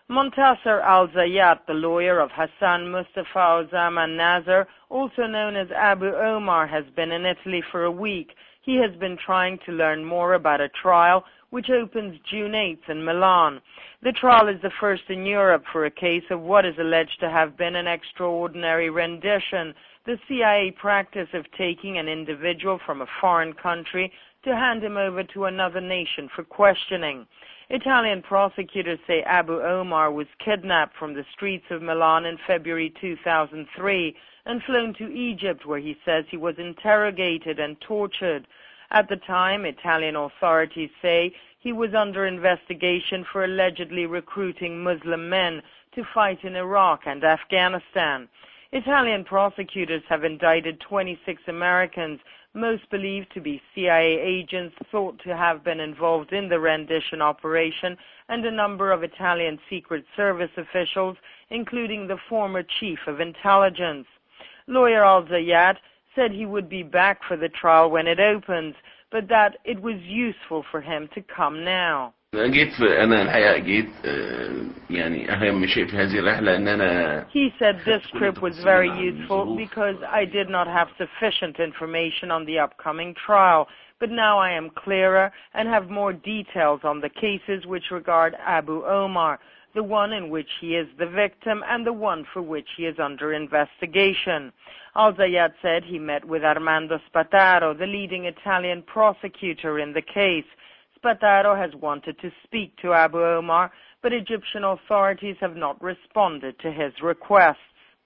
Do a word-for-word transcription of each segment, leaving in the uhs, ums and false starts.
Montasser al-Zayat, the lawyer of Hassan Mustafa Ozaman Nazar, also known as Abu Omar, has been in Italy for a week. He has been trying to learn more about a trial which opens June eighth in Milan. The trial is the first in Europe for a case of what is alleged to have been an extraordinary rendition, the C I A practice of taking an individual from a foreign country to hand him over to another nation for questioning. Italian prosecutors say Abu Omar was kidnapped from the streets of Milan in February two thousand three and flown to Egypt, where he says he was interrogated and tortured. At the time, Italian authorities say he was under investigation for allegedly recruiting Muslim men to fight in Iraq and Afghanistan. Italian prosecutors have indicted twenty-six Americans, most believed to be C I A agents thought to have been involved in the rendition operation, and a number of Italian Secret Service officials, including the former chief of intelligence. Lawyer al-Zayat said he would be back for the trial when it opens, but that it was useful for him to come now. جيت في أنا الحقيقة جيت يعني أهم شيء في هذه الرحلة إن أنا. He said this trip was very useful because I did not have sufficient information on the upcoming trial, but now I am clearer and have more details on the cases which regard Abu Omar, the one in which he is the victim and the one for which he is under investigation. Al-Zayat said he met with Armando Spataro, the leading Italian prosecutor in the case. Spataro has wanted to speak to Abu Omar, but Egyptian authorities have not responded to his requests.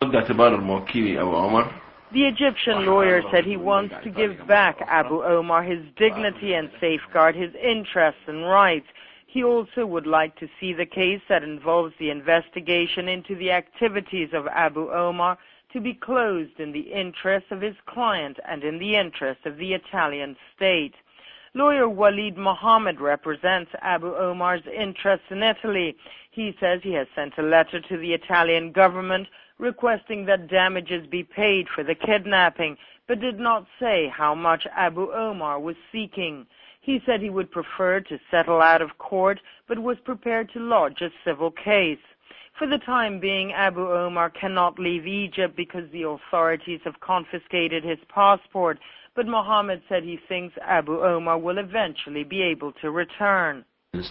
The Egyptian lawyer said he wants to give back Abu Omar his dignity and safeguard his interests and rights. He also would like to see the case that involves the investigation into the activities of Abu Omar to be closed in the interest of his client and in the interest of the Italian state. Lawyer Walid Mohammed represents Abu Omar's interests in Italy. He says he has sent a letter to the Italian government requesting that damages be paid for the kidnapping, but did not say how much Abu Omar was seeking. He said he would prefer to settle out of court, but was prepared to lodge a civil case. For the time being, Abu Omar cannot leave Egypt because the authorities have confiscated his passport, but Mohammed said he thinks Abu Omar will eventually be able to return. The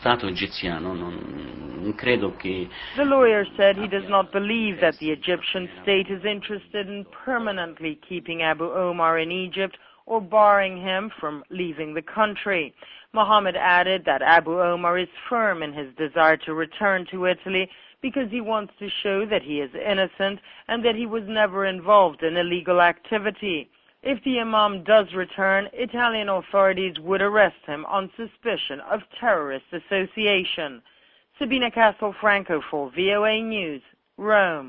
lawyer said he does not believe that the Egyptian state is interested in permanently keeping Abu Omar in Egypt or barring him from leaving the country. Mohammed added that Abu Omar is firm in his desire to return to Italy because he wants to show that he is innocent and that he was never involved in illegal activity. If the Imam does return, Italian authorities would arrest him on suspicion of terrorist association. Sabina Castelfranco for V O A News, Rome.